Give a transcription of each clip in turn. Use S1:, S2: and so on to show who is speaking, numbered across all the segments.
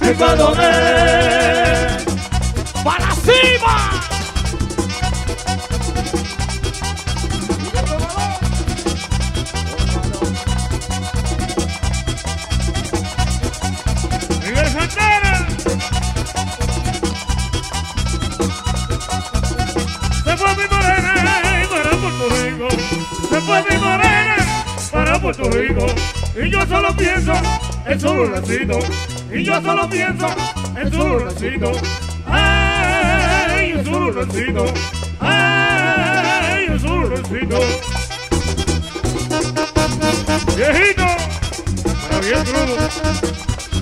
S1: el Badonés. ¡Para la cima! Miguel Santana. Se fue mi morena para Puerto Rico. Se fue mi morena para Puerto Rico. Y yo solo pienso en su luracito. Y yo solo pienso en su luracito. Ay, en su luracito. Ay, en su luracito. Viejito, para bien crudo.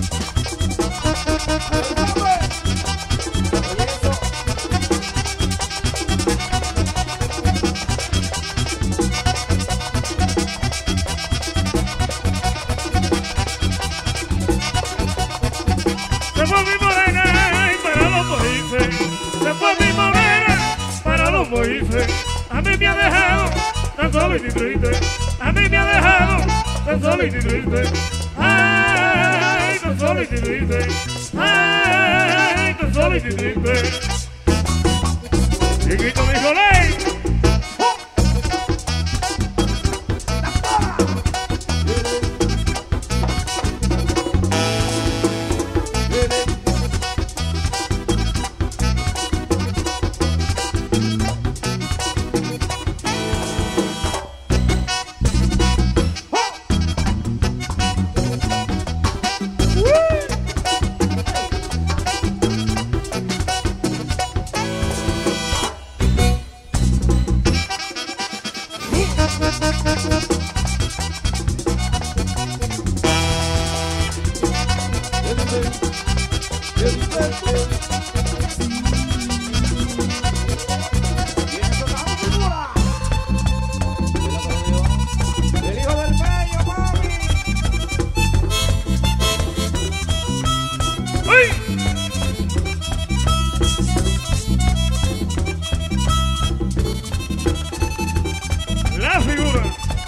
S1: Se fue mi morena para los países. Se fue mi morena para los países. A mí me ha dejado tan solo y triste. A mí me ha dejado tan solo y triste. Ay, tan solo y triste. Ay, tan solo y triste. Chiquito mi Joley. La figura.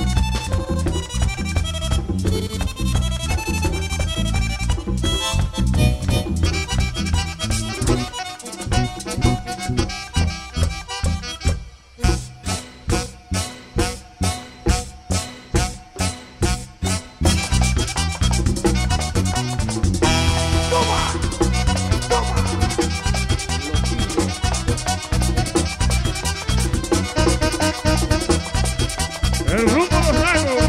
S1: El rumbo los lagos.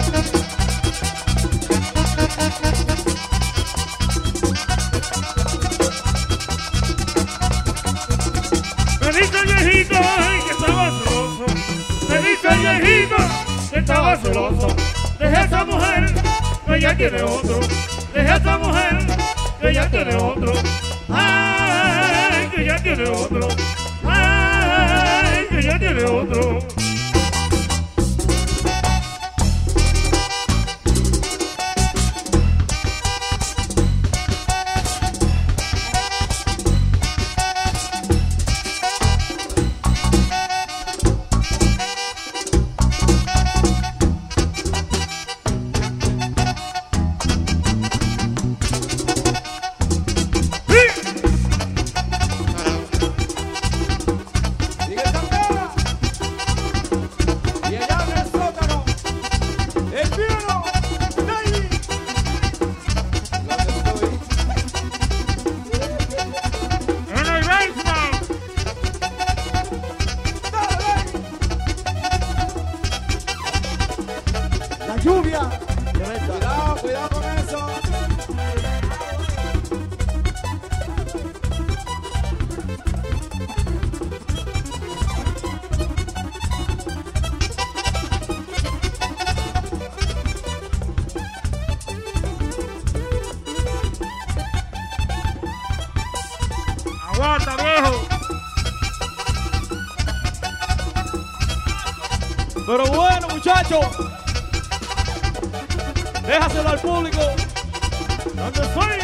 S1: Me dice el viejito que estaba celoso. Me dice el viejito que estaba celoso. Deje a esa mujer que ya tiene otro. Deje a esa mujer que ya tiene otro. Ay, que ya tiene otro. Ay, que ya tiene otro.
S2: Lluvia.
S3: Cuidado, cuidado con eso.
S1: Aguanta, viejo.
S2: Pero bueno, muchachos, déjaselo al público.
S1: ¿Dónde estoy?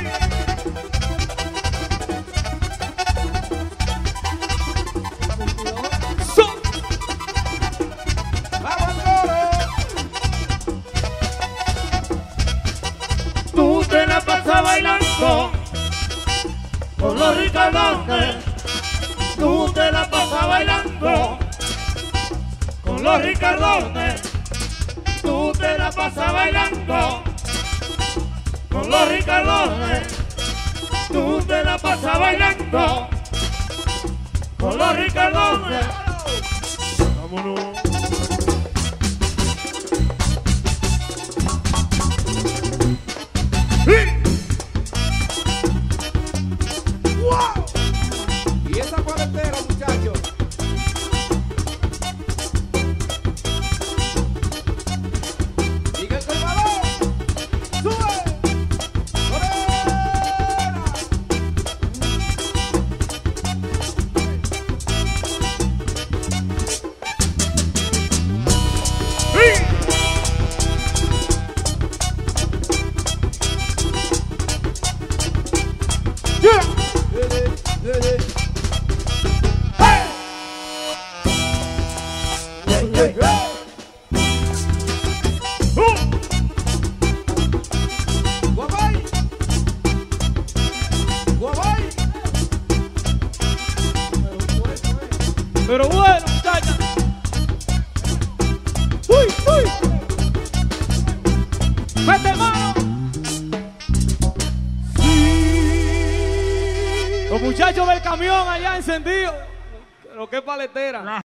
S1: Tú te la pasas bailando los Ricardones, tú te la pasas bailando. Con los Ricardones, tú te la pasas bailando. Con los Ricardones, vámonos.
S3: ¡Wow! Y esa cuarentena, muchachos. Sigue el balón. ¡Sube! ¡Morena! Guabay. Guabay.
S2: Pero bueno, muchachos. ¡Uy, uy! ¡Mete mano! Los muchachos del camión allá encendidos. Pero qué paletera.